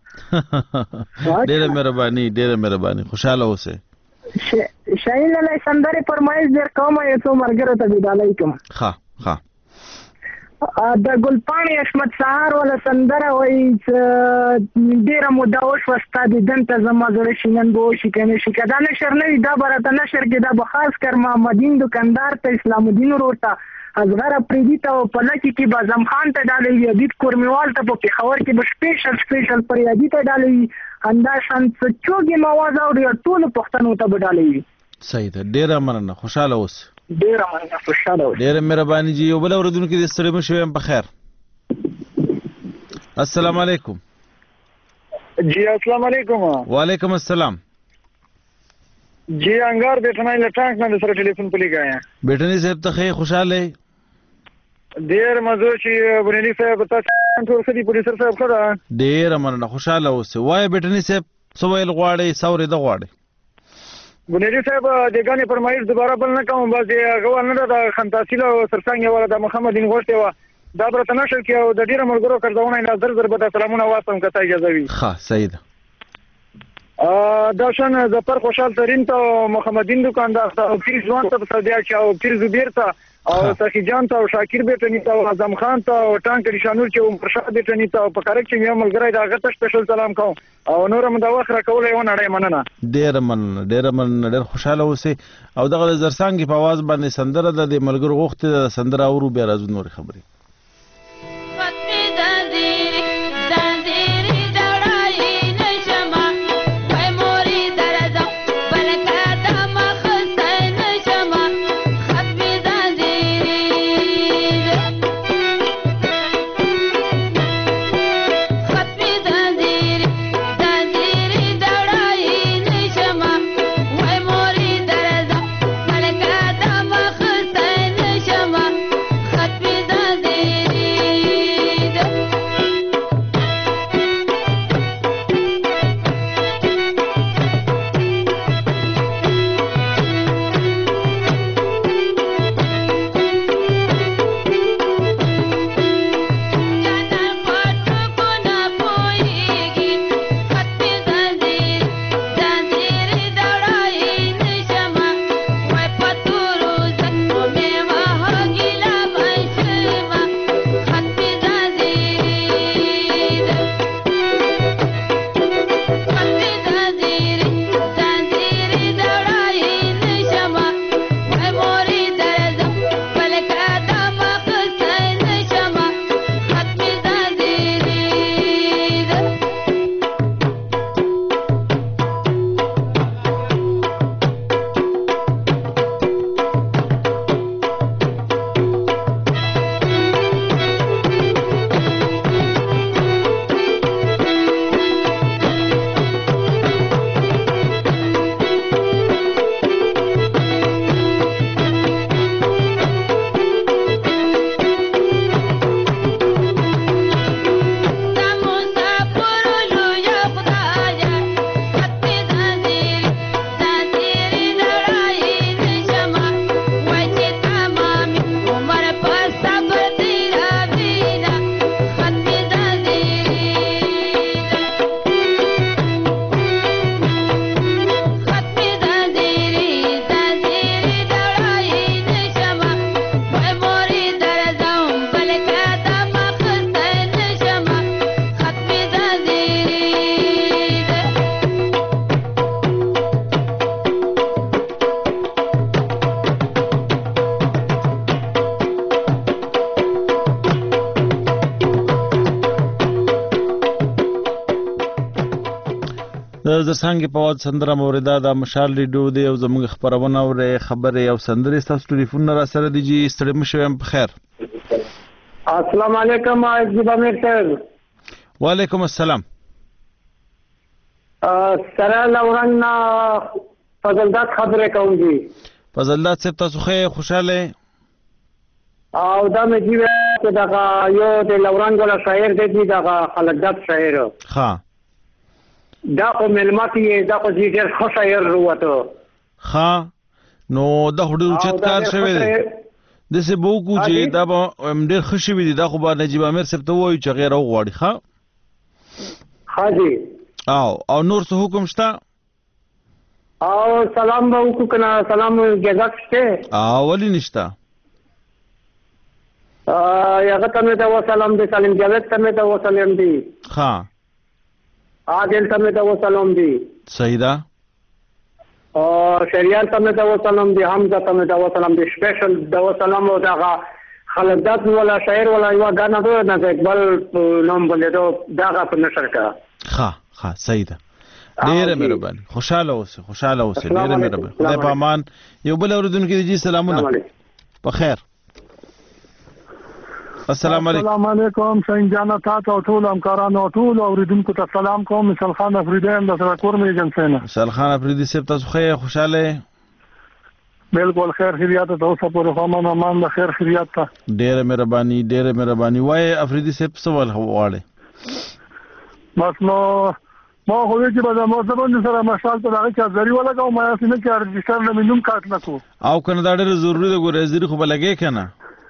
ډېر مهرباني ډېر مهرباني خوشاله اوسه شاین الله سندره فرمایش در کوم یو څو مرګره ته بدالای کوم ها ها د ګلپاڼې احمد سهار ولا سندره وای ډیره موده وشوه ستا دیدن ته زما زړه شي نن به وشي که نه شي که دا نشر نه وي دا به راته نشر کې دا به خاص کر محمدین دکاندار ته اسلام الدین ورور ته اصغر اپریدي ته او په لکې کې به اعظم خان ته ډالۍ وي عبید کورمیوال ته په پېښور کې به سپیشل سپیشل فریادي ته ډالۍ وي همدا شان څه چوږې مواد اوري ټولو پښتنو ته به ډالۍ وي صحیح ده ډېره مننه خوشحاله اوس ډېره مننه خوشحاله اوس ډېره مهرباني جی یو بل اورېدونکي دې ستړي مه شوي یم په خیر السلام علیکم جی السلام علیکم وعلیکم السلام جی انګار بیٹنای له ټانک نه سره ټلیفون پلی غایا بیٹنی صاحب ته خې خوشاله ډېر مزه چې بنيلي صاحب تاسو ټول سړي پولیسر صاحب کړه ډېر مننه خوشاله اوسه وای بیٹنی صاحب سوال غواړي سوري د غواړي بنيلي صاحب د غانې فرمایش دوباره بل نه کوم بس غوړ نه د خنتاسیله سرڅنګ ولا د محمد دین غوښته و دا برته نشل کې او د ډیره ملګرو کړهونه نه زر زر به سلامونه واسم کته اجازه وي ها سید ا دا شان ظفر خوشحال ترين ته محمد دین دکاندار ته پیر ځوان ته صدیا چې او پیر زبیر ته او سخی جان ته او شاکر بیٹنی ته او اعظم خان ته او ټانک نشانور چې عمر شاه بیٹنی ته په کارک چې یو ملګری دا غته سپیشل سلام کوم او نور هم دا وخت را کولای و نړۍ مننه ډیر مننه ډیر مننه ډیر خوشاله اوسئ او دغه زرسانګ په आवाज باندې سندره د ملګرو غوښته د سندره اورو بیا راځو نور خبرې ختم د زرسانګې په واد سندره موریدا د مشال ریډیو دی او زموږ خبرونه اورې خبرې او سندرې ستاسو ټلیفون را سره دي جی ستړي مه شئ په خیر. السلام علیکم عزیز امیر صاحب. وعلیکم السلام. سره لورنګ نه فضلدات خبرې کوم دي. فضلدات صاحب تاسو خې خوشاله او دا مې دی چې دا یو د لورنګ ولا شاعر دی دا خلقدات شاعر. ها دا خو ملماتي دا خو ډېر ښه شاعر وروته. ها نو دا خو ډېر اوچت کار شوی دی داسې به وکړو چې دا به ډېر ښه شوي دي دا خو به نجیب امیر صاحب ته ووایو چې غیر وغواړي. ښه ها جی او او نور څه حکم شته او سلام به وکړو که نه سلام اجازت شته ولې نشته هغه ته مې ته وسلام دی سلیم جاوید ته مې ته وسلام دی ښه عادل ته مې ته وسلام دی صحیح ده او شریان ته مې ته وسلام دی حمزه ته مې ته وسلام دی سپیشل د وسلام او دغه خلقدات ولا شاعر ولا یو غانا دو نه اقبال نوم بلې دغه په نشر کا ښه ښه صحیح ده ډیره مهرباني خوشاله اوسه خوشاله اوسه ډیره مهرباني خدای په امان. یو بل اوریدونکو دی جی سلامونه په خیر. السلام علیکم. السلام علیکم شاین جانا تاسو ټول همکارانو ټول اوریدونکو ته سلام کوم. مثال خان افریدی هم د سره کور مې جنسینه. مثال خان افریدی صاحب تاسو خیر خوشاله بالکل خیر خیریات ته اوسه پر خامن امان د خیر خیریات ته ډیره مهرباني ډیره مهرباني. وای افریدی صاحب سوال غواړي بس نو ما خو دې چې به مو زبون سره مشال ته راځي چې ضروري ولګاو ما یې نه کار رجستر نه منوم کاټ نکو او کنه دا ډېر ضروری دی ګورې زری خو بلګې کنه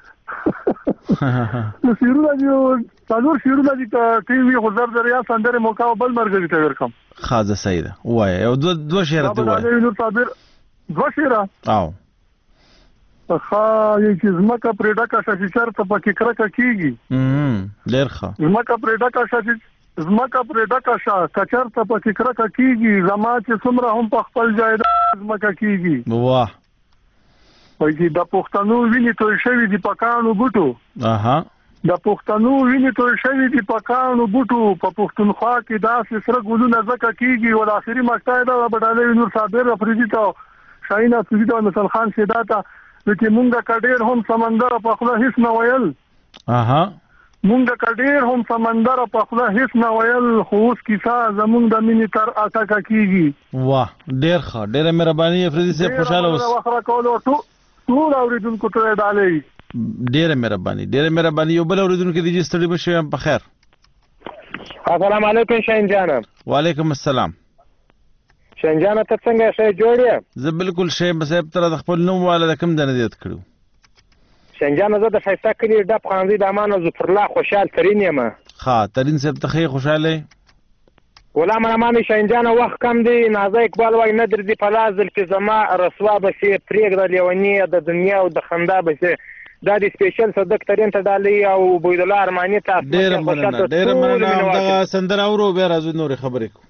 نو شیرو راځي څلور شیرو راځي ته ټي وي خو زر دریا سندره موقع بل مرګ ته ورکم. خاصه سید وای او دو دو شعر دی وای نو صابر دو شعر او خا یی چې زمکه پرېډا کا شفیچر ته پکې کرکه کیږي ام ډېر ښه زمکه پرېډا کا شفیچر زمکه پرېډا کا شا کچر ته پکې کرکه کیږي زما چې څومره هم په خپل جایداد زمکه کیږي. واه وای چې د پښتنو ویني توی شوی دی پکانو بوټو. اها د پښتنو ویني توی شوی دی پکانو بوټو په پښتونخوا کې داسې سره ګلونه زکه کیږي ول اخري مشته دا بداله نور صابر افریدی ته شاین افریدی ته مثال خان سیداته چې مونږه کډیر هم سمندر په خله هیڅ نه ویل. اها مونږه کډیر هم سمندر په خله هیڅ نه ویل خو اوس کیسه زمونږ د مینې تر اتاکه کیږي. واه ډیر ښه ډیره مهرباني افریدی صاحب خوشاله اوس. واخره کولو ټول اوریدونکو ته ډالې ډیره مهرباني ډیره مهرباني. یو بل اوریدونکو دی چې ستړي بشي په خیر. السلام علیکم شاین جانم. وعلیکم السلام. شاین جانم ته څنګه شې جوړې؟ زه بالکل شې صاحب تر د خپل نوم والا د کم دنه دیت کړو. شاین جانم زه د فیصله کلی د خاندي د امان ظفر الله خوشحال ترين یم. ها ترين صاحب ته خوشاله ولا ما مانه شاین جانم وخت کم دی نازه اقبال وای نه در دی پلازل کې زما رسوا بشي پرېګ د لیونی د دنیا او د خندا بشي دا د سپیشل صدق ترين ته ډالي او بوید الله ارمانی ته ډېر مننه ډېر مننه دا سندره اورو به راځو نور خبرې کو.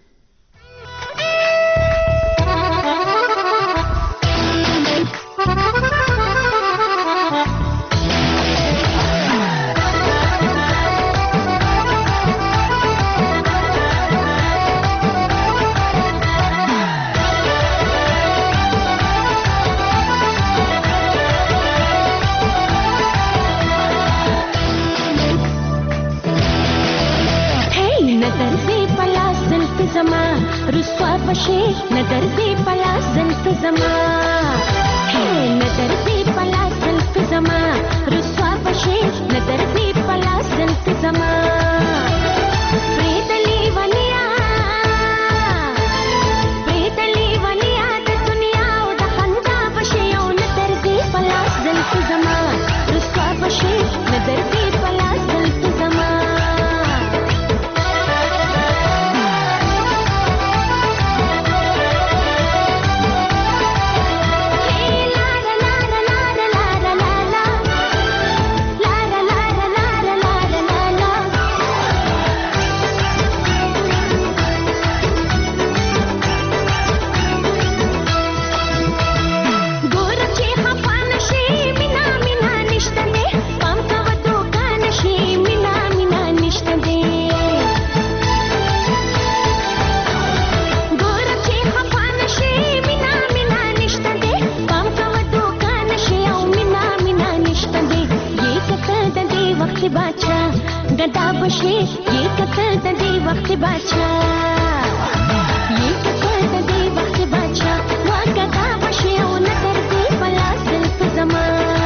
بشي یہ کتل د دې وخت بچا یہ کتل د دې وخت بچا وکدا بشي او نظر دې پلاس دل په زما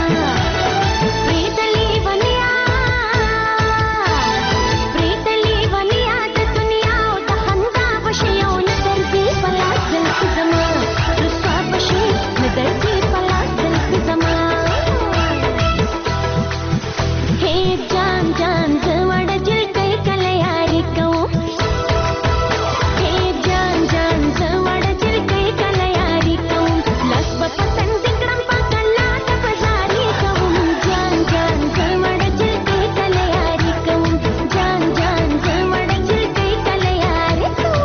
پریتلی ونیا پریتلی ونیا د دنیا او د خندا بشي او نظر دې پلاس دل په زما رسوا بشي نظر دې پلاس دل په زما हे जान जान जवड जिलकै कलयारी कौ हे जान जान जवड जिलकै कलयारी कौ लस पतन दिगडम पकला त बजारी कौ जान जान जवड जिलकै कलयारी कौ जान जान जवड जिलकै कलयारी कौ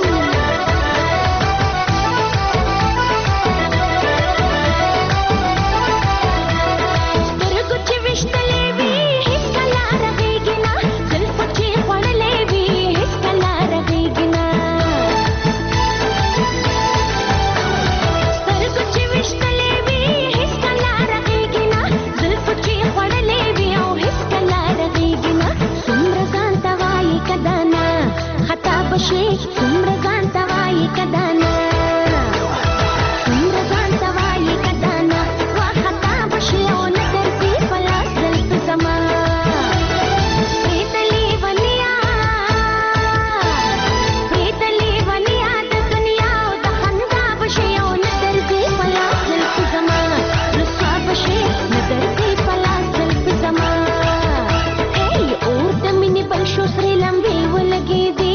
स्तरगु ची विश्तले भी सुम्र जान तवाई कदाना सुम्र जान तवाई कदाना वा खता बशी ओ नजर दी पलास दिल पे समा प्रीतली वनिया प्रीतली वनिया द दुनिया ओ द खंदा बशी ओ नजर दी पलास दिल पे समा रस्वा बशी नजर दी पलास दिल पे समा ए और द मिनी बलशो श्री लंबी वो लगी दी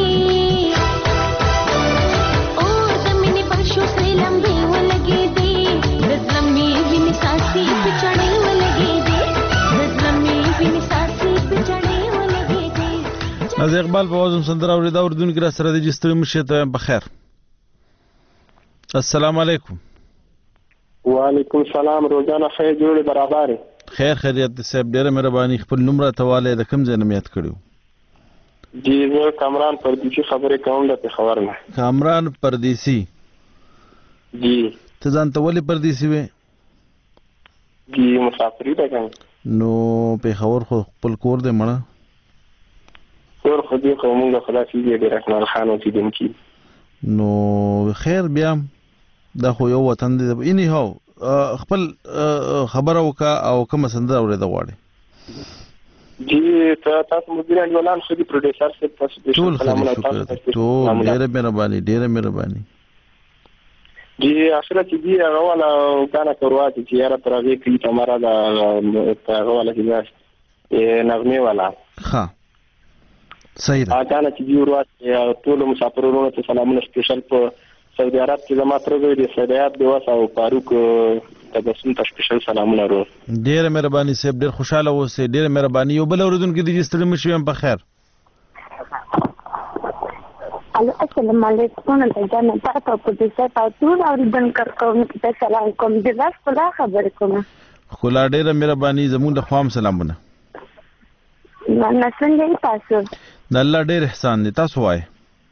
از اقبال په وازم سندره اوریدا اردن کې را سره د جستړي مشه ته بخیر السلام علیکم وعلیکم السلام روزانه خیر جوړ برابر خیر خیریت صاحب ډیره مهرباني خپل نمبر ته والي د کوم ځای نه میات کړو جی زه کامران پردیسی خبرې کوم د خبر نه کامران پردیسی جی ته ځان ته ولې پردیسی وې جی مسافری ته کوم نو په خبر خو خپل کور دې مړه کور خو دې کومه خلاص دې د رحمان خان اوسیدونکي نو خیر بیا دا خو یو وطن دی اني هو خپل خبره وکا او کوم سندره اورېده غواړي جی تاسو مدیر ولان خو دې پروډوسر سره تاسو د سلام علیکم ټول ډېر مهرباني ډېر مهرباني جی اصله چې دی هغه ولا کانا کرواتي چې یاره ترغه کې تمہارا دا هغه ولا چې نغمه ولا ها صحیح ده اګه چې دی ورواته ټول مسافرونو ته سلامونه سپیشل په سعودي عرب کې زما تر دې سعودیات دی واسه او فاروق تبسم ته سپیشل سلامونه ورو ډېر مهرباني صاحب ډېر خوشاله اوسئ ډېر مهرباني یو بل اوردونکو دي چې ستړي مشي هم په خیر السلام علیکم ته جان تاسو په دې څه تاسو اوریدل کوم ته سلام کوم د لاس په خبر کوم خلا ډېر مهرباني زموږ د خوام سلامونه نه څنګه تاسو د الله ډېر احسان دي تاسو وای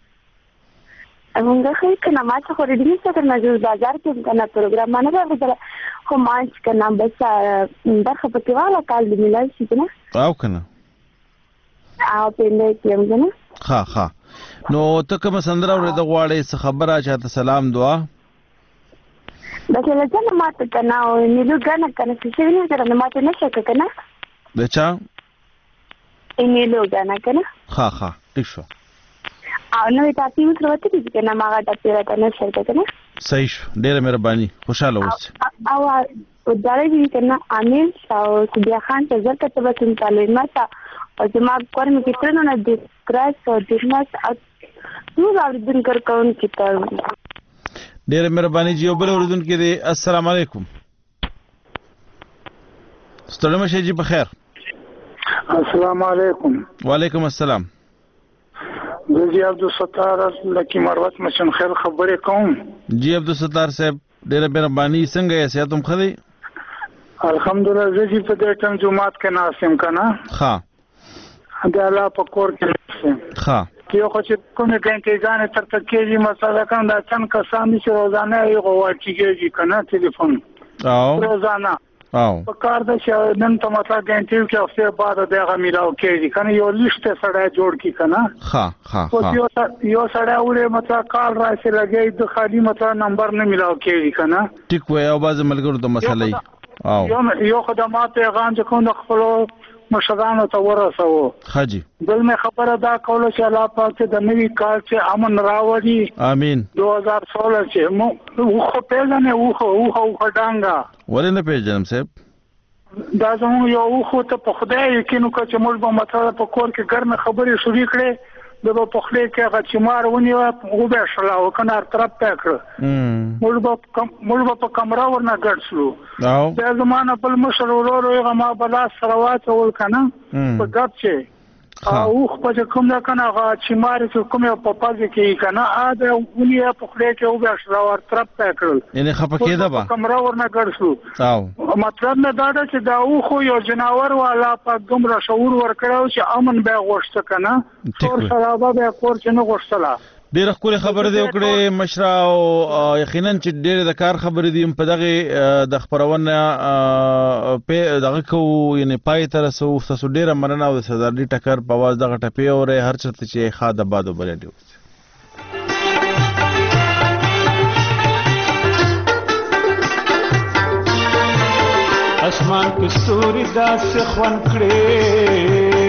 موږ خو کنا ما څه خوري دې څه نه جوړ بازار کې کنا پروګرام نه راغلی خو مانچ کنا بس برخه پکې والا کال دی ملای شي کنه او کنه او په دې کې هم کنه ها ها نو ته کوم سندره اورېده غواړې څه خبره چاته سلام دعا دا چې لږه ماته کنه او نیلو غنه کنه چې ویني سره ماته نشه کنه دچا نیلو غنه کنه ها ها ٹھیک شو او نو تاسو یو څه وته دي کنه ماګه د پیرا کنه شرکت کنه صحیح شو ډېر مهرباني خوشاله اوسئ او او دا دې کنه امیر او سبیا خان ته ځکه ته به تم تعلیمات او زما کورم کې ترنه نه دي کراس او دښمت نو اوریدل کوم چې تر ډېر مهرباني جی بل اوریدل کې دي السلام علیکم ستړي مشه جی بخیر السلام علیکم وعلیکم السلام جی عبدالستار لکی مروت مشن خیر خبرې کوم جی عبدالستار صاحب ډېر مهرباني څنګه یې سیاتم خدي الحمدلله زه چې په دې ټیم جمعات کې ناسم کنه ها دا لا په کور کې ها یو خو چې کومه ګنټه تر تکېږي مسله کوم دا څنګه کسان چې روزانه یو غواړي کېږي کنه ټلیفون او روزانه په کار د چې نن ته مطلب ګانټیو کې هفته بعد دغه میلاو کېږي کنه یو لیست سره جوړ کی کنه ها ها ها یو یو سره وړي مطلب کال راشي لګي د خالي مطلب نمبر نه میلاو کېږي کنه ټیک وای او باز ملګرو ته مسلې او یو یو خدمات پیغام چې کوم خپل مشرانو ته ورسو حاجی بل مې خبره دا کوله چې الله پاک د نوی کال چې امن راوړي امين دو هزار سولہ چې مو خو پیژنې او خو او خو ډانګا ولې نه پیژنم صاحب دا زموږ یو خو ته په خدای یقین وکړه چې موږ به مطلب په کور کې ګرمه خبرې شروع کړې د په خله کې هغه چې مار ونی او به شلا او کنار طرف پکړ موږ به موږ په کمره ورنه ګرځلو او دا زمانه په مشر ورور هغه ما بلا سروات ول کنه په ګپ چې او خو کوم نه کنه هغه چې مار چې کوم په پازه کې کنه ا د ونی په خله کې او به شلا ور طرف پکړل یعنی خپکیده به کمره ورنه ګرځلو او مطلب نه دا چې دا او خو یو جناور والا په ګمره شعور ورکړو چې امن به غوښته کنه ټول شرابه به کور چې نه غوښتلا ډیره خپل خبره دی وکړه مشره او یقینا چې ډیره د کار خبرې دي په دغه د خبرونه په دغه کو یعنی پای تر سو تاسو ډیره مننه او سردار ټکر په واز دغه ټپی او هر چرته چې خاده بادو بل دی اسمان کې ستوري داسې خوان کړې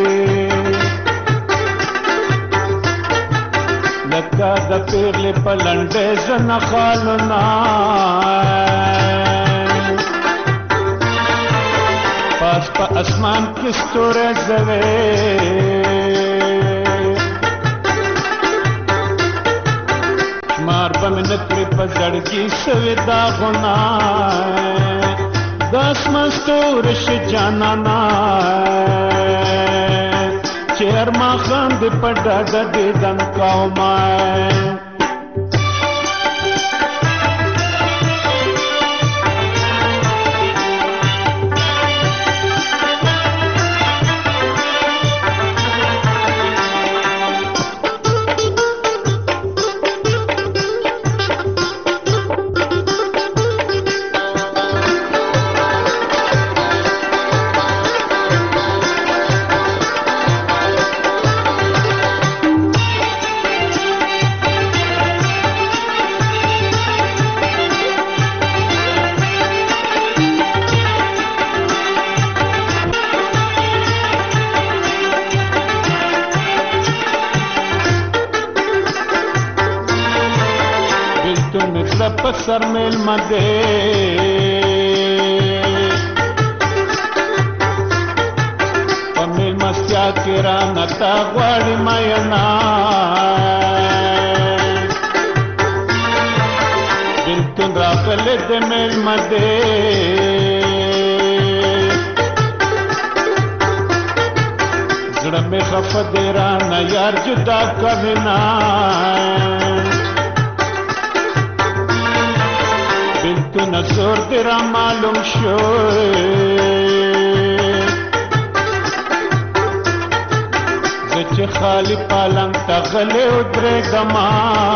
لکه د پیغلې په لنډې زنه خالونه پاس په اسمان کې ستوري زوي مار به مې نکړې په زړګي سوي داغونه دس مستور ش جانانا چیر ما خند پڑا دے دن قومائے سر میل مدے پمیل مستیا کرا نتا غواړي ماینا بلتون راغله د میل مدے زړه مې خفه دی را نه یار جدا کوینا بلتون زور دیرا معلوم شو زچ خالی پالنگ تغلی ادرے گما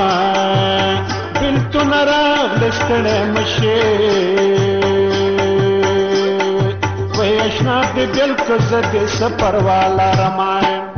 بلتون راغ لستڑے مشے وی اشنا دی دل کزد سپر والا رمائن